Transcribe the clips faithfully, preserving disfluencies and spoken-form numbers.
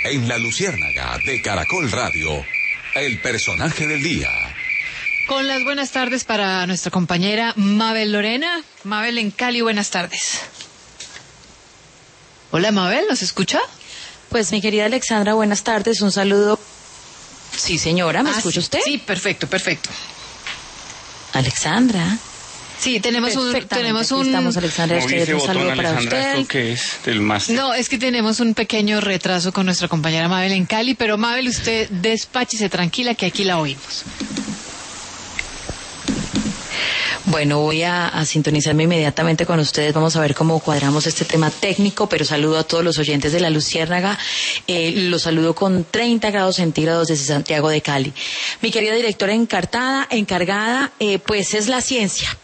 En La Luciérnaga de Caracol Radio, el personaje del día. Con las buenas tardes para nuestra compañera Mabel Lorena. Mabel en Cali, buenas tardes. Hola Mabel, ¿nos escucha? Pues mi querida Alexandra, buenas tardes, un saludo. Sí señora, ¿me ah, escucha sí, usted? Sí, perfecto, perfecto. Alexandra. Sí, tenemos un... tenemos un... Estamos, Alexandra, usted, un saludo para Alexandra, usted. ¿esto qué es? Del máster. No, es que tenemos un pequeño retraso con nuestra compañera Mabel en Cali, pero Mabel, usted despáchese tranquila que aquí la oímos. Bueno, voy a, a sintonizarme inmediatamente con ustedes. Vamos a ver cómo cuadramos este tema técnico, pero saludo a todos los oyentes de La Luciérnaga. Eh, los saludo con treinta grados centígrados desde Santiago de Cali. Mi querida directora encartada, encargada, eh, pues es la ciencia.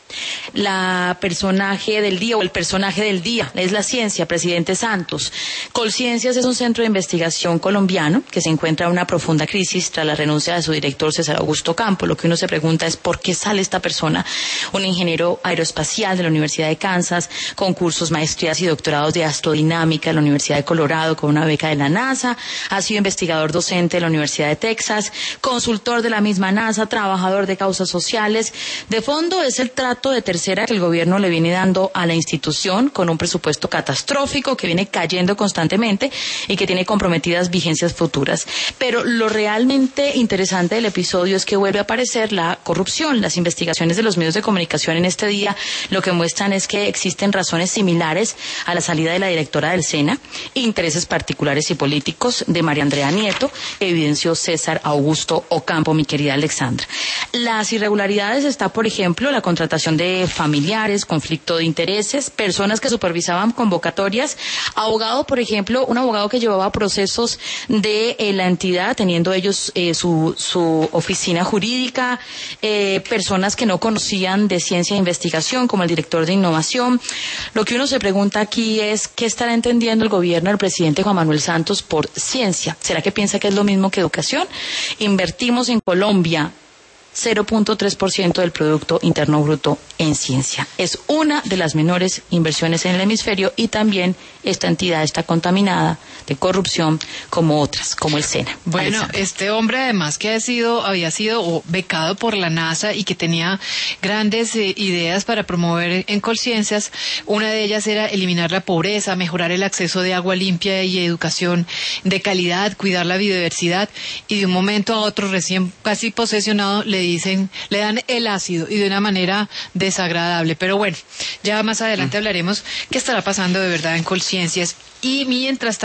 La personaje del día o el personaje del día es la ciencia, presidente Santos. Colciencias es un centro de investigación colombiano que se encuentra en una profunda crisis tras la renuncia de su director César Augusto Campo. Lo que uno se pregunta es ¿por qué sale esta persona? Un ingeniero aeroespacial de la Universidad de Kansas, con cursos, maestrías y doctorados de astrodinámica de la Universidad de Colorado, con una beca de la NASA, ha sido investigador docente de la Universidad de Texas, consultor de la misma NASA, trabajador de causas sociales. De fondo es el trato de tercera que el gobierno le viene dando a la institución con un presupuesto catastrófico que viene cayendo constantemente y que tiene comprometidas vigencias futuras. Pero lo realmente interesante del episodio es que vuelve a aparecer la corrupción. Las investigaciones de los medios de comunicación en este día lo que muestran es que existen razones similares a la salida de la directora del SENA, intereses particulares y políticos de María Andrea Nieto, que evidenció César Augusto Ocampo, mi querida Alexandra. Las irregularidades está, por ejemplo, la contratación de familiares, conflicto de intereses, personas que supervisaban convocatorias, abogado, por ejemplo, un abogado que llevaba procesos de eh, la entidad, teniendo ellos eh, su, su oficina jurídica, eh, personas que no conocían de ciencia e investigación, como el director de innovación. Lo que uno se pregunta aquí es, ¿qué estará entendiendo el gobierno del presidente Juan Manuel Santos por ciencia? ¿Será que piensa que es lo mismo que educación? Invertimos en Colombia cero punto tres por ciento del Producto Interno Bruto en ciencia. Es una de las menores inversiones en el hemisferio y también esta entidad está contaminada de corrupción como otras, como el SENA. Bueno, Alexandra. Este hombre además que ha sido, había sido becado por la NASA y que tenía grandes eh, ideas para promover en Colciencias. Una de ellas era eliminar la pobreza, mejorar el acceso de agua limpia y educación de calidad, cuidar la biodiversidad, y de un momento a otro, recién casi posesionado, le dicen, le dan el ácido y de una manera desagradable. Pero bueno, ya más adelante hablaremos qué estará pasando de verdad en Colciencias. Y mientras